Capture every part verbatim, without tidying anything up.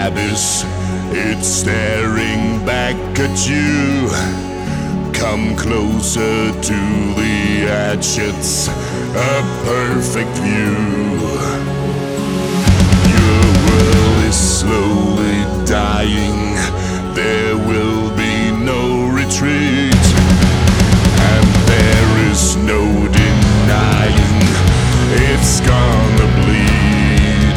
abyss, it's staring back at you. Come closer to the edge, it's a perfect view. Your world is slowly dying, there will be no retreat, and there is no denying it's gonna bleed.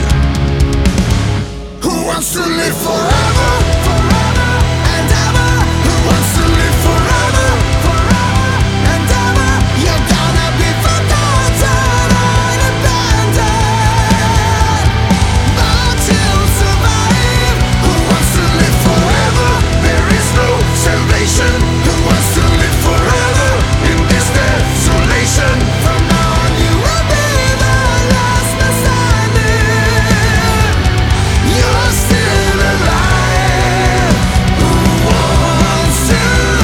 Who wants to live forever, forever and ever? Who wants to live forever, forever and ever? You're gonna be forgotten and abandoned, but you'll survive. Who wants to live forever? There is no salvation. Who wants to live forever in this desolation? From now on you will be the last man standing. You're still alive. Who wants to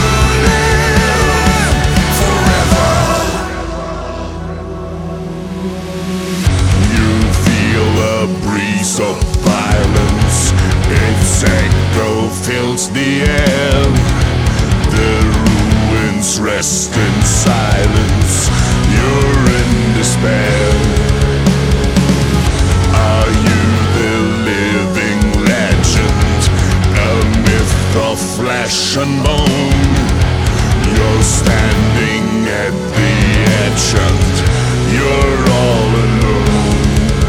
live forever? You feel a breeze of violence, its echo fills the air. The ruins rest in silence, you're in despair. Are you the living legend, a myth of flesh and bone? You're standing at the edge and you're all alone.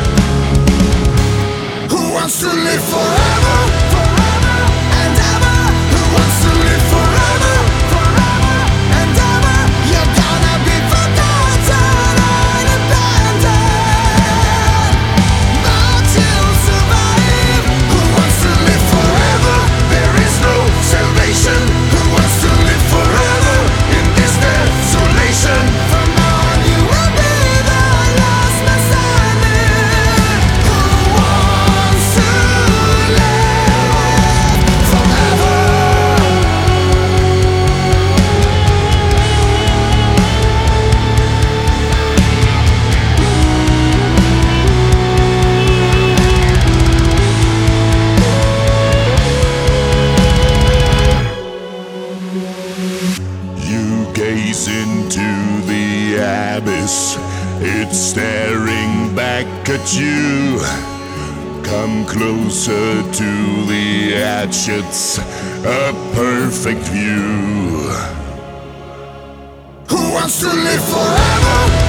Who wants to live forever, forever and ever? Who wants to live forever, forever and ever? You're gonna be forgotten and abandoned, but you'll survive. Who wants to live forever? There is no salvation. Who wants to live forever in this desolation? From now on you will be the last man standing. Who wants to live forever? You gaze into the abyss, it's staring back at you. Come closer to the edge, it's a perfect view. Who wants to live forever?